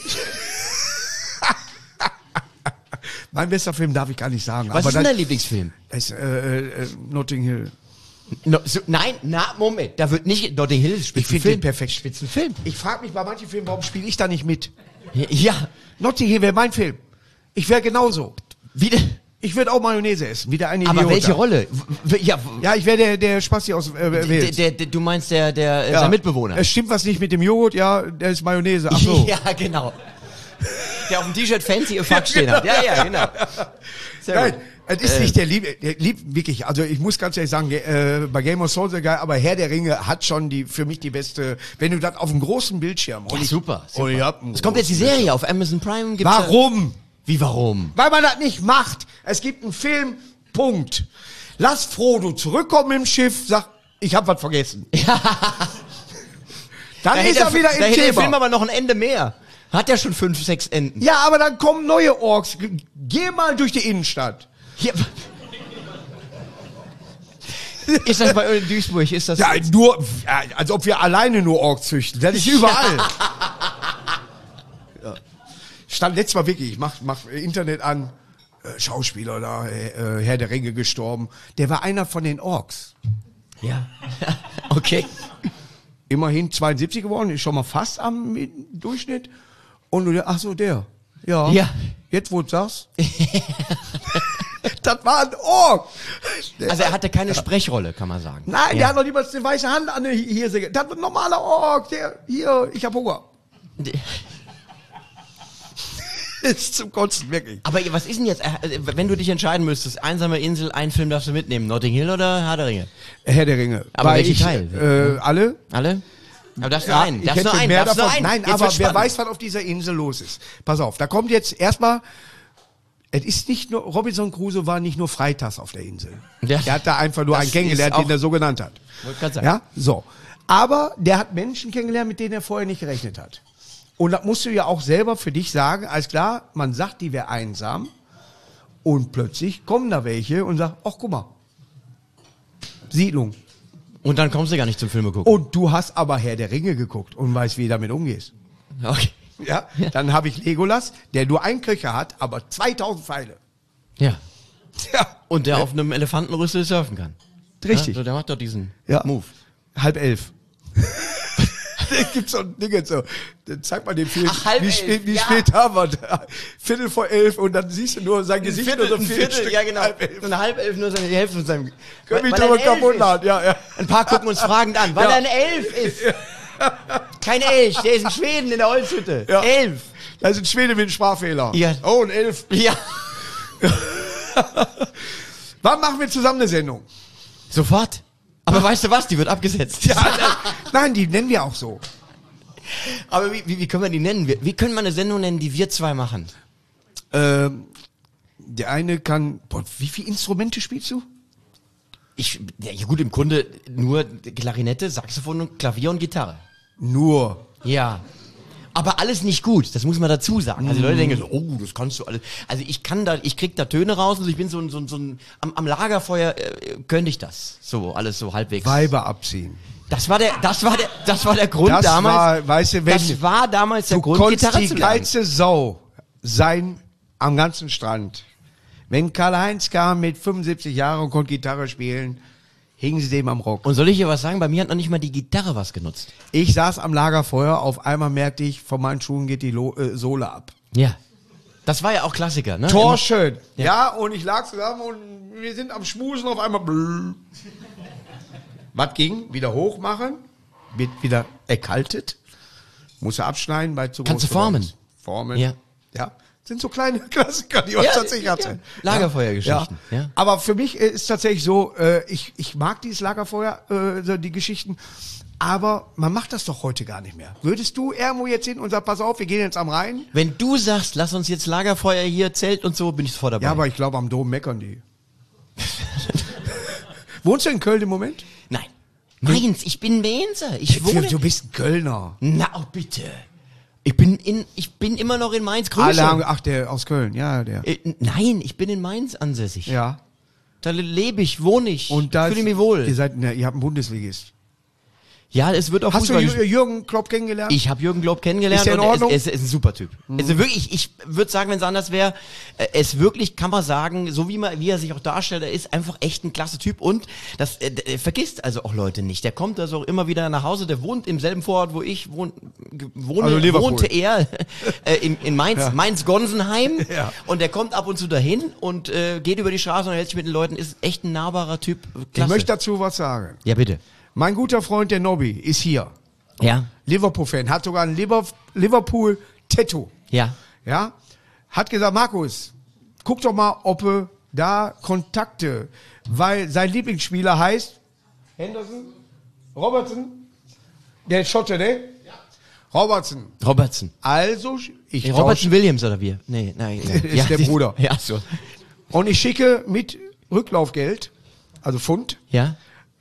mein bester Film darf ich gar nicht sagen. Was aber ist denn dein Lieblingsfilm? das ist Notting Hill. No, nein, Moment, da wird nicht, Notting Hill ist Ich finde Spitzenfilm. den perfekt. Spitzenfilm. Ich frage mich bei manchen Filmen, warum spiele ich da nicht mit? Ja, Notting Hill wäre mein Film. Ich wäre genauso. wieder. Ich würde auch Mayonnaise essen, wie der eine Aber Idiot welche da. Rolle? Ja, Ja, ich wäre der Spasti aus Wales. du meinst sein Mitbewohner? Es stimmt was nicht mit dem Joghurt, ja, der ist Mayonnaise. Ach so. Ja, genau. Der auf dem T-Shirt fancy und Fuck stehen hat. Ja, genau. Sehr Nein, gut. es ist nicht der Lieb, wirklich, also ich muss ganz ehrlich sagen, bei Game of Thrones geil, aber Herr der Ringe hat schon für mich die beste, wenn du das auf dem großen Bildschirm. Ja, super. Und ich hab einen Es kommt jetzt die großen Serie auf Amazon Prime. Gibt's Warum? Wie warum? Weil man das nicht macht. Es gibt einen Film, Punkt. Lass Frodo zurückkommen im Schiff, sag, ich hab was vergessen. Dann ist er wieder da im hätte der Film Thema. aber noch ein Ende mehr. Hat ja schon 5, 6 Enden. Ja, aber dann kommen neue Orks. Geh mal durch die Innenstadt. Hier. Ist das bei euch in Duisburg? Ist das Ja, als ob wir alleine nur Orks züchten. Das ist überall. Ja. Stand letztes Mal wirklich, ich mach Internet an, Schauspieler da, Herr der Ringe gestorben. Der war einer von den Orks. Ja. Okay. Immerhin 72 geworden, ist schon mal fast am Durchschnitt. Und du, ach so, der. Ja. Ja. Jetzt, wo du sagst. Das war ein Ork. Also er hatte keine Sprechrolle, kann man sagen. Nein, der Ja. hat noch niemals eine weiße Hand an der hier. Das war ein normaler Ork. Der, hier, ich hab Hunger. Ist zum Kotzen, wirklich. Aber was ist denn jetzt, wenn du dich entscheiden müsstest, einsame Insel, einen Film darfst du mitnehmen, Notting Hill oder Herr der Ringe? Herr der Ringe. Aber Weil welchen Teil? Alle. Alle? Aber darfst nur Ja, einen. ich Darfst hätte nur einen. mehr Darfst nur davon. einen. Nein, Jetzt aber wird's wer spannend. weiß, was auf dieser Insel los ist. Pass auf, da kommt jetzt erstmal, es ist nicht nur, Robinson Crusoe war nicht nur freitags auf der Insel. Ja. Der hat da einfach nur Das einen kennengelernt, ist auch- den er so genannt hat. Wollte grad sagen. Ja, so. Aber der hat Menschen kennengelernt, mit denen er vorher nicht gerechnet hat. Und das musst du ja auch selber für dich sagen, alles klar, man sagt, die wäre einsam. Und plötzlich kommen da welche und sagen, ach guck mal, Siedlung. Und dann kommst du gar nicht zum Filme gucken. Und du hast aber Herr der Ringe geguckt und weißt, wie du damit umgehst. Okay. Ja? Dann habe ich Legolas, der nur einen Köcher hat, aber 2000 Pfeile. Ja. Ja. Und der auf einem Elefantenrüssel surfen kann. Richtig. Ja, so, der macht doch diesen Ja. Move. 10:30. Da gibt's so ein Ding jetzt so. Dann zeigt man dem Film, Ach, 10:30, wie ja. spät haben wir da? 11:15 und dann siehst du nur sein Gesicht nur so ein Viertel, ja genau. 10:30. Und 10:30 nur seine die Hälfte von seinem... Können mich weil drüber er ein Elf kaputt ist. laden, ja. Ein paar gucken uns fragend an, weil Ja. er ein Elf ist. Kein Elch, der ist in Schweden in der Holzhütte. Ja. 11. Da ist ein Schwede mit einem Sprachfehler. Ja. Oh, ein 11. Ja. Wann machen wir zusammen eine Sendung? Sofort. Aber weißt du was, die wird abgesetzt. Nein, die nennen wir auch so. Aber wie können wir die nennen? Wie können wir eine Sendung nennen, die wir zwei machen? Der eine kann, wie viele Instrumente spielst du? Ja gut, im Grunde nur Klarinette, Saxophon, und Klavier und Gitarre. Nur. Ja. Aber alles nicht gut, das muss man dazu sagen. Also die Leute denken so, oh, das kannst du alles. Also ich krieg da Töne raus, also ich bin so ein am Lagerfeuer könnte ich das. So, alles so halbwegs. Weiber abziehen. Das war der Grund Das damals. war, weißt du, wenn Das war damals der du Grund, konntest Gitarre die zu lernen. geilste Sau sein am ganzen Strand. Wenn Karl-Heinz kam mit 75 Jahren und konnte Gitarre spielen, hingen sie dem am Rock. Und soll ich dir was sagen? Bei mir hat noch nicht mal die Gitarre was genutzt. Ich saß am Lagerfeuer, auf einmal merkte ich, von meinen Schuhen geht die Sohle ab. Ja. Das war ja auch Klassiker, ne? Tor schön. Ja, und ich lag zusammen und wir sind am Schmusen, auf einmal Was ging? Wieder hoch machen, wird wieder erkaltet, muss er abschneiden bei zu groß. Kannst du formen? Formen. Ja. Ja. Sind so kleine Klassiker, die man tatsächlich hatte. Lagerfeuergeschichten. Ja. Ja. Aber für mich ist tatsächlich so, ich mag dieses Lagerfeuer, so die Geschichten, aber man macht das doch heute gar nicht mehr. Würdest du irgendwo jetzt hin und sagst, pass auf, wir gehen jetzt am Rhein? Wenn du sagst, lass uns jetzt Lagerfeuer hier, Zelt und so, bin ich sofort dabei. Ja, aber ich glaube, am Dom meckern die. Wohnst du in Köln im Moment? Nein. Mainz, ich bin Mainzer. Ich wohne... Du bist ein Kölner. Na, oh, bitte. Ich bin immer noch in Mainz. Grüße. Alle haben, ach, der aus Köln, ja, der. Nein, ich bin in Mainz ansässig. Ja. Da lebe ich, wohne ich, Und da fühle mich wohl. Ihr habt einen Bundesligist. Ja, es wird auch Hast du Fußball gespielt. Jürgen Klopp kennengelernt? Ich habe Jürgen Klopp kennengelernt Ist der in und Ordnung? er ist ein super Typ. Also wirklich, ich würde sagen, wenn es anders wäre, es wirklich, kann man sagen, so wie er sich auch darstellt, er ist einfach echt ein klasse Typ und das vergisst also auch Leute nicht. Der kommt also auch immer wieder nach Hause, der wohnt im selben Vorort, wo ich wohne, Also Liverpool. wohnte er in Mainz, Ja. Mainz-Gonsenheim Ja. und der kommt ab und zu dahin und geht über die Straße und hält sich mit den Leuten, ist echt ein nahbarer Typ. Ich Klasse. möchte dazu was sagen. Ja, bitte. Mein guter Freund, der Nobby, ist hier. Ja. Liverpool-Fan, hat sogar ein Liverpool-Tattoo. Ja. Ja? Hat gesagt, Markus, guck doch mal, ob du da Kontakte, weil sein Lieblingsspieler heißt Henderson, Robertson, der Schotte, ne? Ja. Robertson. Also, ich Robertson Williams oder wir? Nee, nein. Ist der Bruder. Ja, so. Und ich schicke mit Rücklaufgeld, also Pfund, Ja?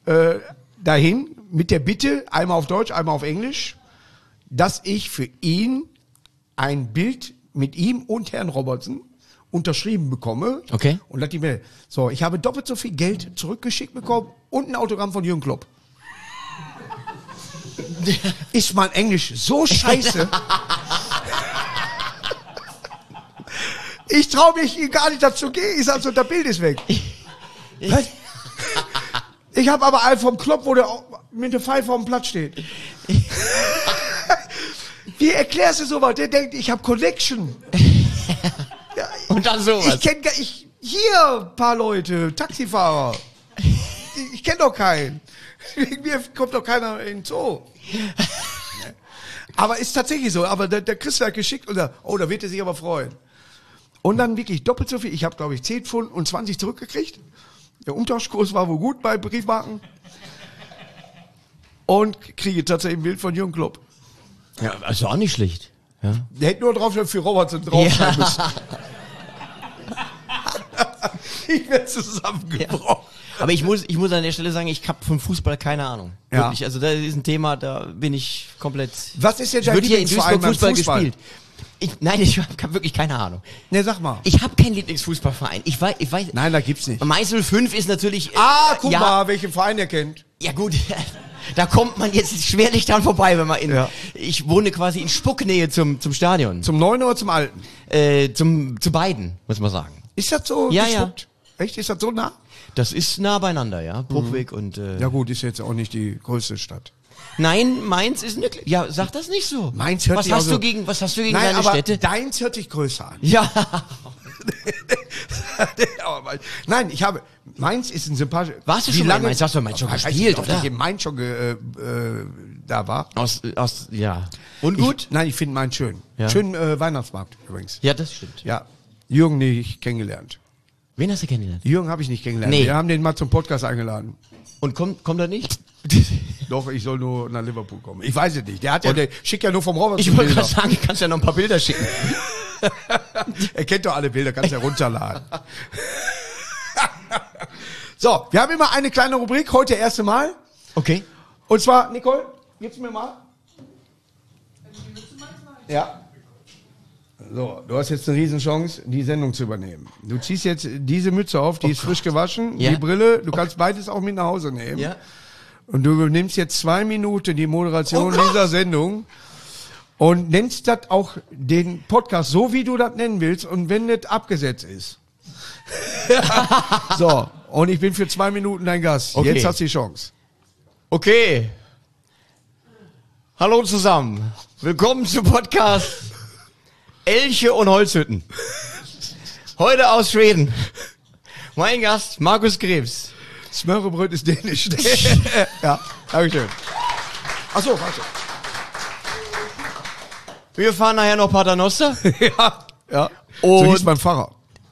dahin mit der Bitte, einmal auf Deutsch, einmal auf Englisch, dass ich für ihn ein Bild mit ihm und Herrn Robertson unterschrieben bekomme. Okay. Und hat die Mail. So, ich habe doppelt so viel Geld zurückgeschickt bekommen und ein Autogramm von Jürgen Klopp. Ist mein Englisch so scheiße? Ich traue mich gar nicht dazu gehen. Ich sag so, das Bild ist weg. Was? Ich habe aber einen vom Klopp, wo der mit der Pfeife auf dem Platz steht. Wie erklärst du sowas? Der denkt, ich habe Connection. Ja, Und dann sowas. Ich kenne hier ein paar Leute, Taxifahrer. Ich kenne doch keinen. Wegen mir kommt doch keiner in den Zoo. Aber ist tatsächlich so. Aber der Christ hat geschickt und sagt, oh, da wird er sich aber freuen. Und dann wirklich doppelt so viel. Ich habe, glaube ich, 10 Pfund und 20 zurückgekriegt. Der Umtauschkurs war wohl gut bei Briefmarken. Und kriege tatsächlich ein Bild von Jürgen Klopp. Ja, also auch nicht schlecht. Ja. Der hätte nur drauf für Robertson drauf sein müssen. Ich werde zusammengebrochen. Aber ich muss an der Stelle sagen, ich habe vom Fußball keine Ahnung. Ja. Wirklich, also das ist ein Thema, da bin ich komplett... Was ist denn dein Wird hier in Lieblingsverein Duisburg beim Fußball Fußball? gespielt. Ich habe wirklich keine Ahnung. Ne, sag mal. Ich habe keinen Lieblingsfußballverein. Ich weiß. Nein, da gibt's nicht. Mainz 05 ist natürlich... Guck ja, mal, welchen Verein er kennt. Ja gut, da kommt man jetzt schwerlich dran vorbei, wenn man ich wohne quasi in Spucknähe zum Stadion. Zum Neuen oder zum Alten? Zu beiden, muss man sagen. Ist das so Ja, gespuckt? Echt? Ist das so nah? Das ist nah beieinander, ja. Bruchweg und... Ja gut, ist jetzt auch nicht die größte Stadt. Nein, Mainz ist eine... Ja, sag das nicht so. Mainz hört was sich hast also- du gegen Was hast du gegen Nein, deine aber Städte? deins hört sich größer an. Ja. Nein, Mainz ist ein sympathischer... Warst du schon mal in Mainz? Hast du in Mainz schon Weiß gespielt, nicht, ob oder? ich in Mainz schon da war. Ja. Und gut? Nein, ich finde Mainz schön. Ja. Schön Weihnachtsmarkt übrigens. Ja, das stimmt. Ja, Jürgen nicht kennengelernt. Wen hast du kennengelernt? Jürgen habe ich nicht kennengelernt. Nee. Wir haben den mal zum Podcast eingeladen. Und kommt er nicht? Doch, ich soll nur nach Liverpool kommen. Ich weiß es nicht. Der schickt ja nur vom Robert. Ich wollte gerade sagen, du kannst ja noch ein paar Bilder schicken. Er kennt doch alle Bilder, kannst ja runterladen. So, wir haben immer eine kleine Rubrik, heute erste Mal. Okay. Und zwar, Nicole, gib's mir mal. Ja. So, du hast jetzt eine Riesenchance, die Sendung zu übernehmen. Du ziehst jetzt diese Mütze auf, die ist frisch gewaschen, Ja. die Brille, du kannst beides auch mit nach Hause nehmen. Ja. Und du übernimmst jetzt 2 Minuten die Moderation dieser Sendung und nennst das auch den Podcast so, wie du das nennen willst und wenn das abgesetzt ist. So, und ich bin für 2 Minuten dein Gast. Okay. Jetzt hast du die Chance. Okay. Hallo zusammen. Willkommen zum Podcast Elche und Holzhütten. Heute aus Schweden. Mein Gast, Markus Krebs. Smørrebrød ist dänisch. Ja, dankeschön. Achso, warte. Wir fahren nachher noch Paternoster. Ja. Und- So hieß mein Pfarrer.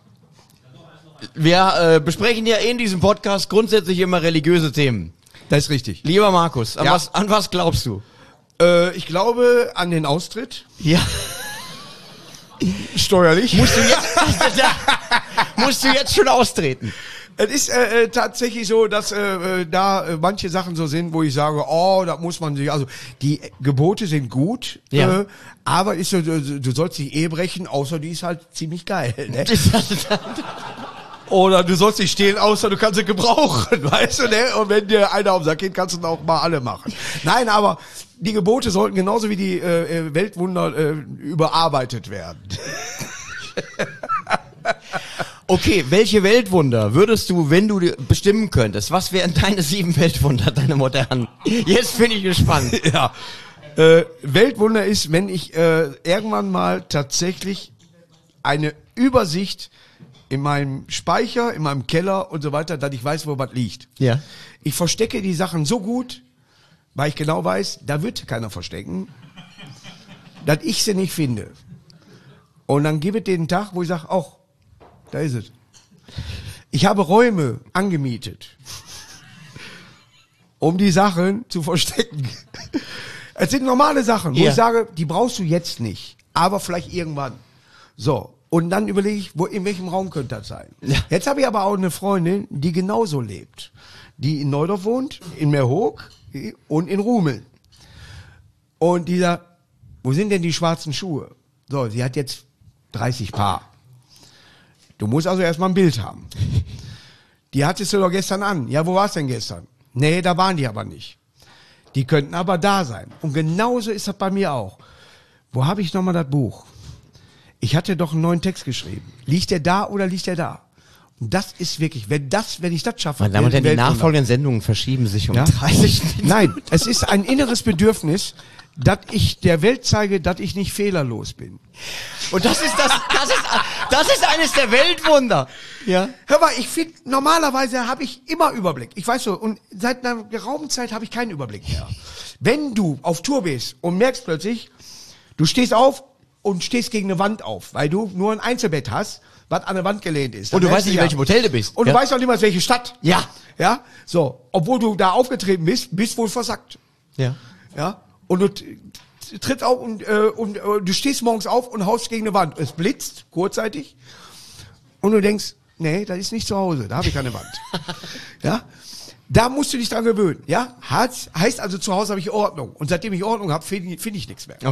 Wir besprechen ja in diesem Podcast grundsätzlich immer religiöse Themen. Das ist richtig. Lieber Markus, an Ja. was glaubst du? Ich glaube an den Austritt. Ja. Steuerlich. Musst du jetzt schon austreten? Es ist tatsächlich so, dass da manche Sachen so sind, wo ich sage, oh, da muss man sich, also die Gebote sind gut, Ja. aber ist so, du sollst die Ehe brechen, außer die ist halt ziemlich geil. Ne? Oder du sollst nicht stehlen, außer du kannst sie gebrauchen, weißt du, ne? Und wenn dir einer auf den Sack geht, kannst du dann auch mal alle machen. Nein, aber die Gebote sollten genauso wie die Weltwunder überarbeitet werden. Okay, welche Weltwunder würdest du, wenn du bestimmen könntest? Was wären deine 7 Weltwunder, deine modernen? Jetzt bin ich gespannt. Ja. Weltwunder ist, wenn ich irgendwann mal tatsächlich eine Übersicht in meinem Speicher, in meinem Keller und so weiter, dass ich weiß, wo was liegt. Ja. Ich verstecke die Sachen so gut, weil ich genau weiß, da wird keiner verstecken, dass ich sie nicht finde. Und dann gebe ich den Tag, wo ich sage, ach, da ist es. Ich habe Räume angemietet, um die Sachen zu verstecken. Es sind normale Sachen, wo Ja. ich sage, die brauchst du jetzt nicht, aber vielleicht irgendwann. So, und dann überlege ich, in welchem Raum könnte das sein. Ja. Jetzt habe ich aber auch eine Freundin, die genauso lebt. Die in Neudorf wohnt, in Meerhoek und in Rumeln. Und die sagt, wo sind denn die schwarzen Schuhe? So, sie hat jetzt 30 Paar. Du musst also erstmal ein Bild haben. Die hattest du doch gestern an. Ja, wo war's denn gestern? Nee, da waren die aber nicht. Die könnten aber da sein. Und genauso ist das bei mir auch. Wo habe ich nochmal das Buch? Ich hatte doch einen neuen Text geschrieben. Liegt der da oder liegt der da? Und das ist wirklich, wenn ich das schaffe. Meine Damen und Herren, die Weltwunder. nachfolgenden Sendungen verschieben sich um Ja? 30 Minuten. Nein, es ist ein inneres Bedürfnis, dass ich der Welt zeige, dass ich nicht fehlerlos bin. Und das ist eines der Weltwunder. Ja. Hör mal, ich finde, normalerweise habe ich immer Überblick. Ich weiß so, und seit einer geraumen Zeit habe ich keinen Überblick mehr. Wenn du auf Tour bist und merkst plötzlich, du stehst auf und stehst gegen eine Wand auf, weil du nur ein Einzelbett hast, was an der Wand gelehnt ist. Und Dann du weißt merkst nicht, in welchem Hotel du bist. Und Ja. du weißt auch nicht mal, welche Stadt. Ja. Ja, so. Obwohl du da aufgetreten bist wohl versackt. Ja. Ja, und du trittst auf und du stehst morgens auf und haust gegen eine Wand. Es blitzt kurzzeitig und du denkst, nee, das ist nicht zu Hause, da habe ich keine Wand. Ja, da musst du dich dran gewöhnen. Ja, heißt also, zu Hause habe ich Ordnung und seitdem ich Ordnung habe, finde ich nichts mehr. Okay.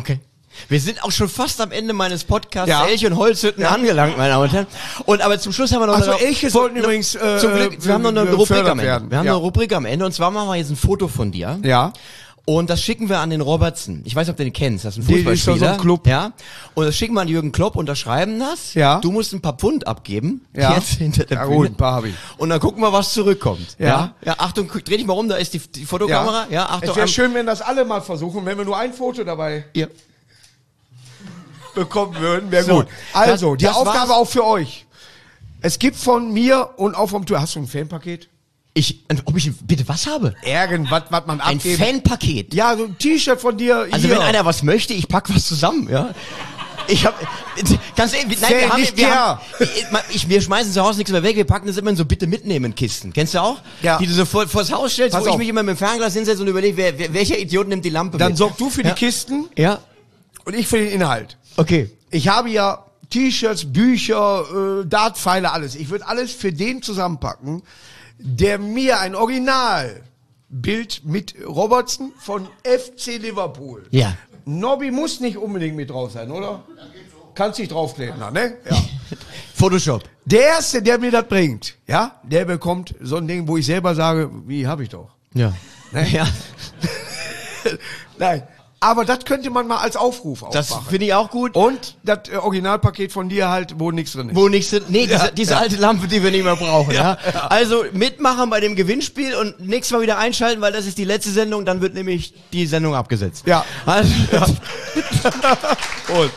Wir sind auch schon fast am Ende meines Podcasts Ja. Elch und Holzhütten angelangt, meine Damen und Herren. Und aber zum Schluss haben wir noch Also eine- Elche sollten übrigens zum Glück, wir haben noch eine Rubrik gefördert am Ende. werden. Wir haben Ja. eine Rubrik am Ende und zwar machen wir jetzt ein Foto von dir. Ja. Und das schicken wir an den Robertson. Ich weiß nicht, ob du den kennst. Das ist ein Der ist Fußballspieler. doch so ein Club. Ja. Und das schicken wir an Jürgen Klopp, unterschreiben das. Ja. Du musst ein paar Pfund abgeben. Ja. Jetzt hinter der Ja, Bühne. gut, ein paar hab ich. Und dann gucken wir, was zurückkommt. Ja. Ja, Achtung, dreh dich mal um, da ist die Fotokamera. Ja, Achtung. Es wäre schön, wenn das alle mal versuchen, wenn wir nur ein Foto dabei Ja. bekommen würden, wäre So, gut. Also, die das Aufgabe war's. auch für euch. Es gibt von mir und auch vom Tour. Hast du ein Fanpaket? Ob ich bitte was habe? Irgendwas, was man Ein abgeben. Fanpaket. Ja, so ein T-Shirt von dir. Also hier. wenn einer was möchte, ich pack was zusammen, ja. Ich hab, ganz ehrlich, nein, wir schmeißen zu Hause nichts mehr weg, wir packen das immer in so bitte mitnehmen Kisten. Kennst du auch? Ja. Die du so vors Haus stellst, Pass wo ich auf. mich immer mit dem Fernglas hinsetze und überlege, welcher Idiot nimmt die Lampe Dann mit? sorg du für Ja. die Kisten Ja, und ich für den Inhalt. okay. Ich habe ja T-Shirts, Bücher, Dartpfeile, alles. Ich würde alles für den zusammenpacken, der mir ein Originalbild mit Robertson von FC Liverpool. Ja. Nobby muss nicht unbedingt mit drauf sein, oder? Kannst dich draufkleben, ne? Ja. Photoshop. Der Erste, der mir das bringt, ja, der bekommt so ein Ding, wo ich selber sage, wie habe ich doch. Ja. Ne? Ja. Nein. Aber das könnte man mal als Aufruf Das aufmachen. finde ich auch gut. Und das Originalpaket von dir halt, wo nichts drin ist. Wo nichts sind. Nee, Ja, diese alte Lampe, die wir nicht mehr brauchen. Ja. Also mitmachen bei dem Gewinnspiel und nächstes Mal wieder einschalten, weil das ist die letzte Sendung, dann wird nämlich die Sendung abgesetzt. Ja. Also, Und.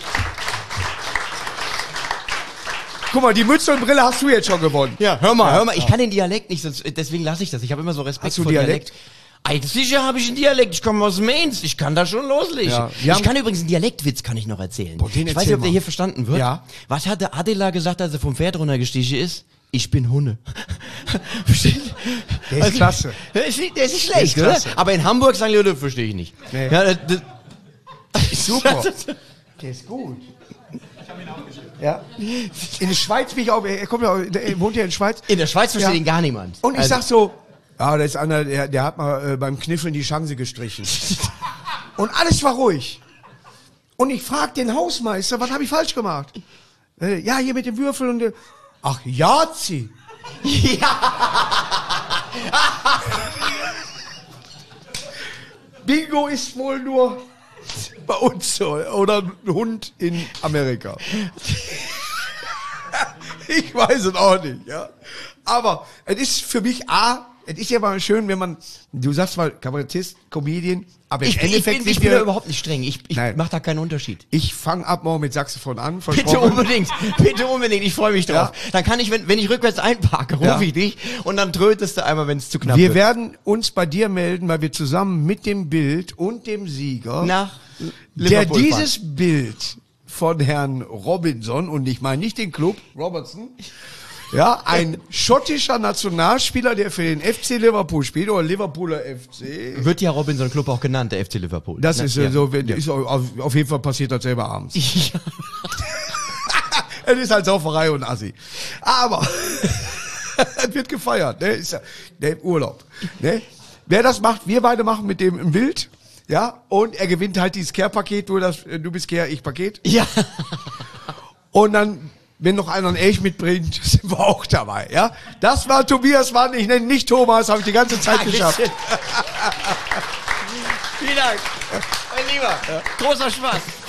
Guck mal, die Mütze und Brille hast du jetzt schon gewonnen. ja, hör mal, ich kann den Dialekt nicht, deswegen lasse ich das. Ich habe immer so Respekt Hast du vor Dialekt? Sicher habe ich einen Dialekt, ich komme aus Mainz, ich kann da schon loslegen. Ja, wir Ich haben- kann übrigens einen Dialektwitz, kann ich noch erzählen. Boah, den Ich weiß erzähl nicht, ob der mal. hier verstanden wird. Ja. Was hat der Adela gesagt, als er vom Pferd runtergestiegen ist? Ich bin Hunde. Versteht? Der ist klasse. Der ist nicht schlecht, Der oder? ist klasse. Aber in Hamburg sagen die Leute, verstehe ich nicht. Nee. Ja, Super. Der ist gut. Ja. In der Schweiz bin ich auch, er kommt ja, er wohnt ja in der Schweiz. In der Schweiz versteht Ja. ihn gar niemand. Und ich Also- sag so, ja, da ist einer, der hat mal beim Kniffeln die Chance gestrichen. Und alles war ruhig. Und ich frag den Hausmeister, was habe ich falsch gemacht? Ja, hier mit dem Würfel und der, ach, Jazi. Bingo ist wohl nur bei uns so, oder ein Hund in Amerika. Ich weiß es auch nicht, ja. Aber es ist für mich es ist ja mal schön, wenn man, du sagst mal Kabarettist, Comedian, aber im Ich Endeffekt bin sind da wir, überhaupt nicht streng. Ich Nein. mache da keinen Unterschied. ich fange ab morgen mit Saxophon an, Bitte versprochen. unbedingt, bitte unbedingt, ich freue mich drauf. Ja. Dann kann ich, wenn ich rückwärts einparke, rufe Ja. ich dich und dann trötest du einmal, wenn es zu knapp Wir wird. werden uns bei dir melden, weil wir zusammen mit dem Bild und dem Sieger, Nach der Liverpool dieses Bild von Herrn Robinson, und ich meine nicht den Club, Robertson, ja, ein schottischer Nationalspieler, der für den FC Liverpool spielt, oder Liverpooler FC. Wird ja Robinson Club auch genannt, der FC Liverpool. Das Na, ist ja. so, ist auf jeden Fall passiert das selber abends. Ja. Es ist halt Sauferei und Assi. Aber es wird gefeiert, ne? Ist ja der Urlaub. Ne? Wer das macht, wir beide machen mit dem ein Bild, ja, und er gewinnt halt dieses Care-Paket, du bist Care, ich Paket. Ja. Und dann, wenn noch einer einen Elch mitbringt, sind wir auch dabei, ja. Das war Tobias Mann, ich nenne ihn nicht Thomas, habe ich die ganze Zeit geschafft. Vielen Dank. Mein Lieber. Großer Spaß.